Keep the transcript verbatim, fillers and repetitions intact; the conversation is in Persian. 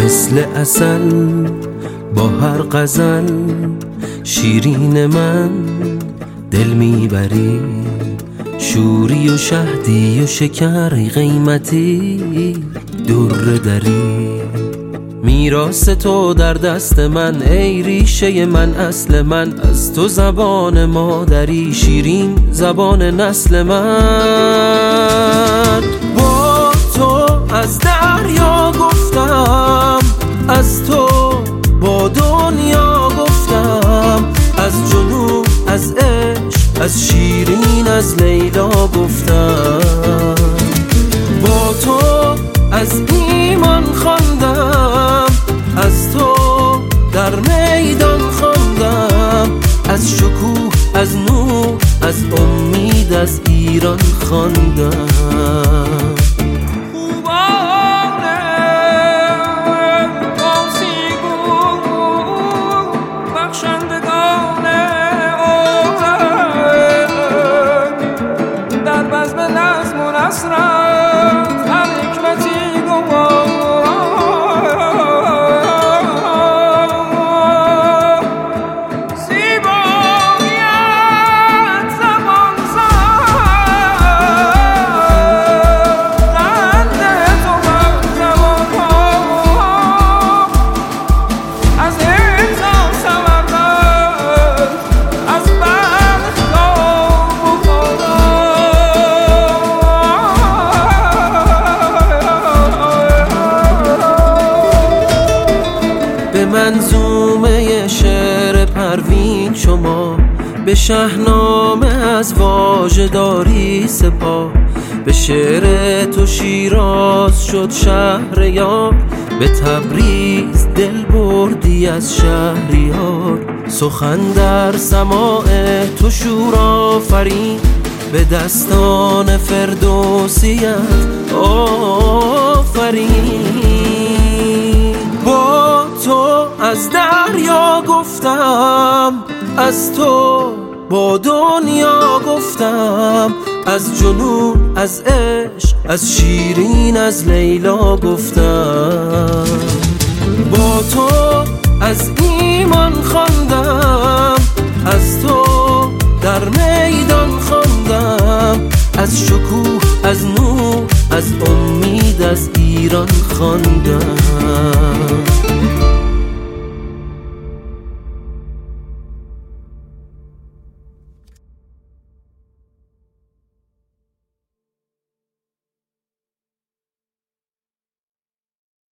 مثل عسل با هر غزل شیرین من دل میبری، شوری و شهدی و شکر قیمتی در دری. میراث تو در دست من ای ریشه من اصل من، از تو زبان مادری شیرین زبان نسل من. با تو از دریا گفتم، از تو با دنیا گفتم، از جنون از عشق از شیرین از لیلا گفتم. با تو از ایمان خواندم، از تو در میدان خواندم، از شکوه از نور از امید از ایران خواندم. به منظومه شعر پروین شما، به شاهنامه از واژه‌داری سپاه. به شعر تو شیراز شد شهریار، به تبریز دل بردی از شهریار. سخن در سماع تو شور آفرین، به دستان فردوسیت آفرین. با تو از دریا گفتم، از تو با دنیا گفتم، از جنون از عشق از شیرین از لیلا گفتم. با تو از ایمان خواندم، از تو در میدان خواندم، از شکوه از نور از امید از ایران خواندم.